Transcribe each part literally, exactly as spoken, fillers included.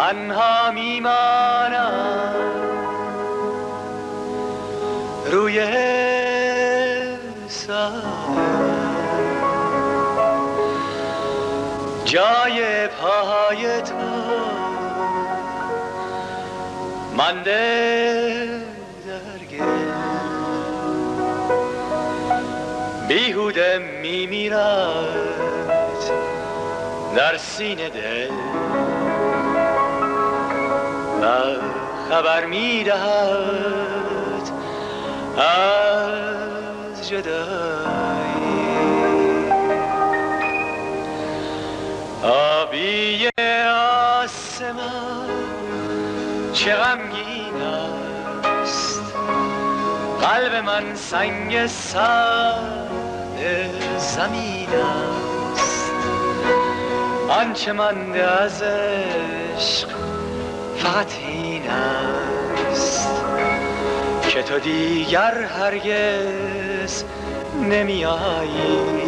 تنها میمانم روی ساحل، جای پای تو مانده در گل، بیهوده میمیرد در سینه دل و خبر میدهد از جدایی. آبی آسمان چه غمگین است، قلب من سنگ ساده زمین است. آنچه مانده از عشق فقط این است که تو دیگر هرگز نمی آیی.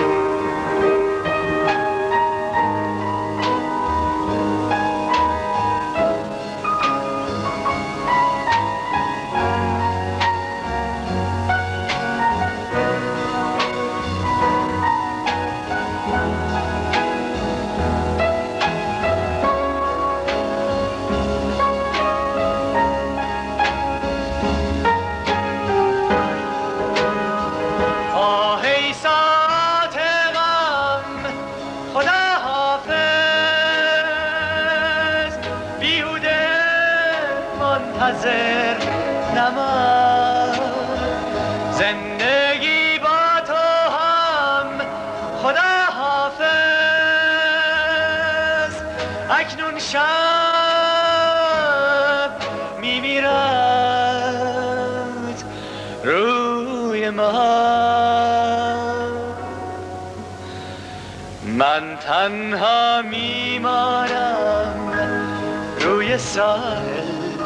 منتظر نمان زندگی با تو هم. خدا حافظ، اکنون شب میمیرد روی ما. من تنها میمانم روی ساحل،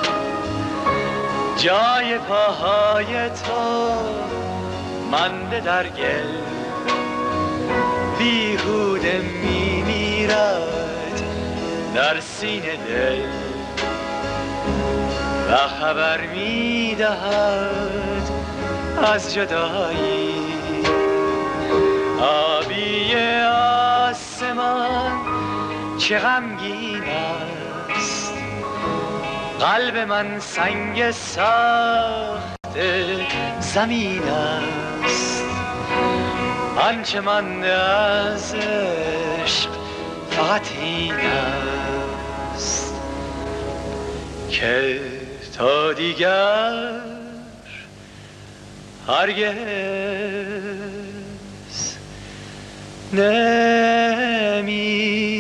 جای پاهای تو مانده در گل، بیهوده میمیرد در سینه دل و خبر میدهد از جدایی. آبی آسمان چه غمگین است، قلب من سنگ ساخته زمین است. آنچه مانده از عشق فقط این است که تا دیگر هرگز نمی